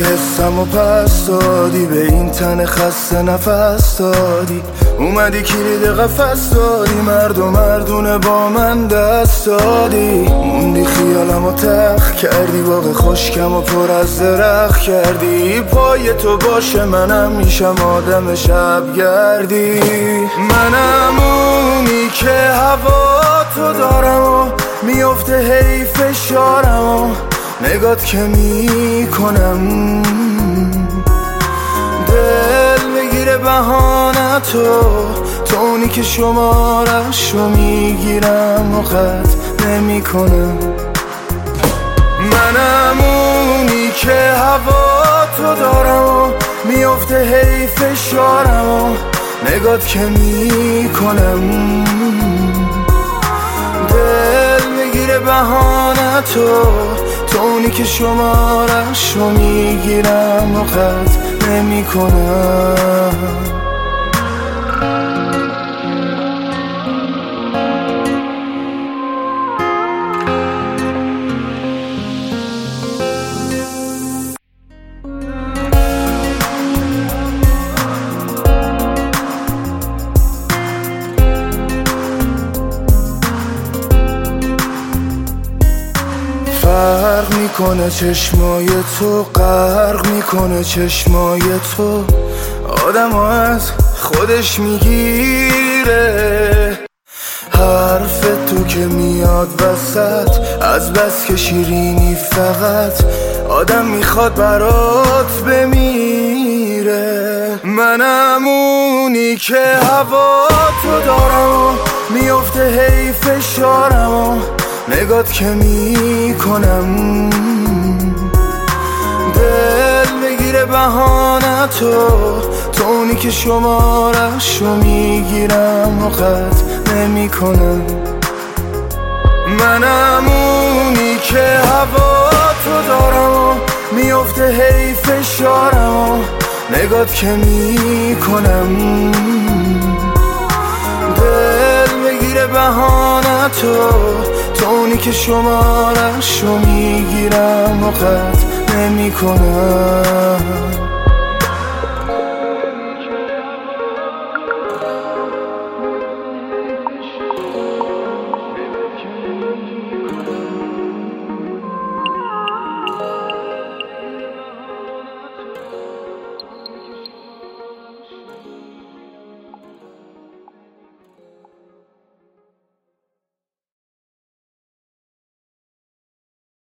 حسم و پس دادی، به این تن خسته نفس دادی، اومدی کلید قفس دادی، مرد و مردونه با من دست دادی، موندی خیالم و تخ کردی، باغ خشکم و پر از درخت کردی، پای تو باشه منم میشم آدم شبگردی. منم اونی که هوا تو دارم و میفته هی فشارم و نگات که میکنم، دل بگیره بهانه تو اونی که شمارشو میگیرم و خط نمی کنم. منم اونی که هوا تو دارم و میفته هی فشارم و نگات که میکنم، دل بگیره بهانه تو اونی که شمارشو میگیرم و خط نمی کنم. فرق میکنه چشمای تو، غرق میکنه چشمای تو، آدمو از خودش میگیره، حرف تو که میاد وسط از بس که شیرینی فقط آدم میخواد برات بمیره. منم اونی که هوا تو دارم و میفته هی فشارم و نگات که میکنم، دل بگیره بهانه تو اونی که شمارشو میگیرم و خط نمی کنم. منم اونی که هوا تو دارم و میفته هی فشارم و نگات که میکنم، دل بگیره بهانه تو اونی که شمارشو میگیرم و خط نمی کنم.